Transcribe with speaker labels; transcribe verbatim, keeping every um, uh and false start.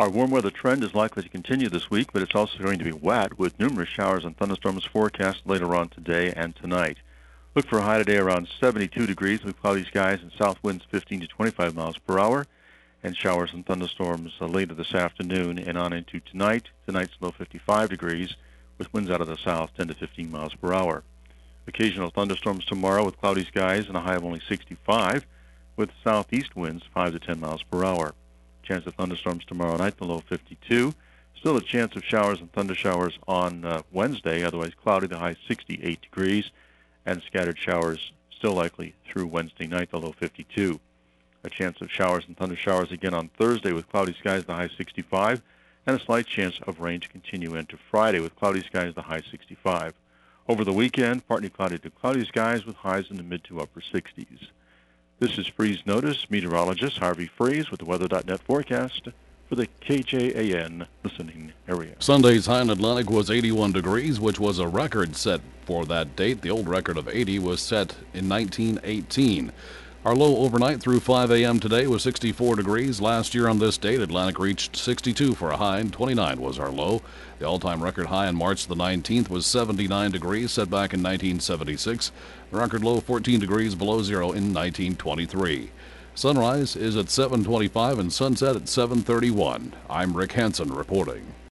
Speaker 1: Our warm weather trend is likely to continue this week, but it's also going to be wet with numerous showers and thunderstorms forecast later on today and tonight. Look for a high today around seventy-two degrees with cloudy skies and south winds fifteen to twenty-five miles per hour, and showers and thunderstorms uh, later this afternoon and on into tonight. Tonight's low fifty-five degrees with winds out of the south ten to fifteen miles per hour. Occasional thunderstorms tomorrow with cloudy skies and a high of only sixty-five with southeast winds five to ten miles per hour. Chance of thunderstorms tomorrow night, the low fifty-two. Still a chance of showers and thunder showers on uh, Wednesday, otherwise cloudy, the high sixty-eight degrees, and scattered showers still likely through Wednesday night, the low fifty-two. A chance of showers and thunder showers again on Thursday with cloudy skies, the high sixty-five, and a slight chance of rain to continue into Friday with cloudy skies, the high sixty-five. Over the weekend, partly cloudy to cloudy skies with highs in the mid to upper sixties. This is Freeze Notice meteorologist Harvey Freeze with the weather dot net forecast for the K J A N listening area.
Speaker 2: Sunday's high in Atlantic was eighty-one degrees, which was a record set for that date. The old record of eighty was set in nineteen eighteen. Our low overnight through five a.m. today was sixty-four degrees. Last year on this date, Atlantic reached sixty-two for a high, and twenty-nine was our low. The all-time record high on March the nineteenth was seventy-nine degrees, set back in nineteen seventy-six. The record low fourteen degrees below zero in nineteen twenty-three. Sunrise is at seven twenty-five and sunset at seven thirty-one. I'm Rick Hansen reporting.